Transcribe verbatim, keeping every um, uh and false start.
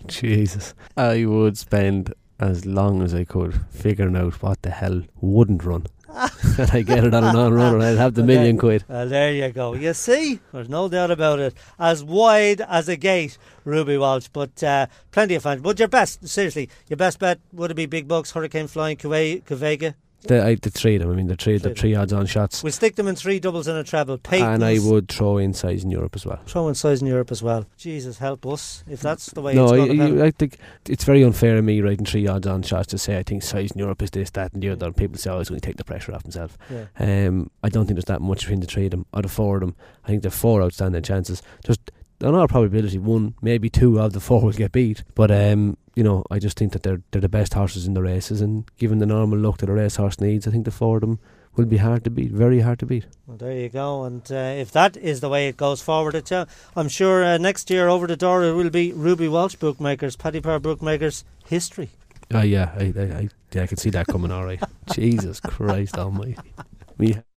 Jesus. I would spend as long as I could figuring out what the hell wouldn't run. And I get it on an on-run and I'd have the Well, million there- quid. Well, there you go. You see, there's no doubt about it. As wide as a gate, Ruby Walsh, but uh, plenty of fans. But your best, seriously, your best bet, would it be Big Bucks, Hurricane Flying, Cave- Cavega? The, I, the three of them, I mean, the three, the Three. three odds on shots. We'll stick them in three doubles and a treble. Peyton's, And I would throw in size in Europe as well. throw in size in Europe as well. Jesus, help us if that's the way No, it's I, going to happen. I think it's very unfair of me writing three odds on shots to say I think size in Europe is this, that and the other. And people say, oh, he's going to take the pressure off himself. Yeah. Um, I don't think there's that much between the three of them or the four of them. I think there are four outstanding chances. Just on all probability, one, maybe two of the four will get beat. But um, you know, I just think that they're they're the best horses in the races, and given the normal look that a racehorse needs, I think the four of them will be hard to beat, very hard to beat. Well, there you go. And uh, if that is the way it goes forward, it's, uh, I'm sure uh, next year over the door it will be Ruby Walsh bookmakers, Paddy Power bookmakers history. Oh yeah, I, I, I, yeah, I can see that coming. All right, Jesus Christ Almighty. We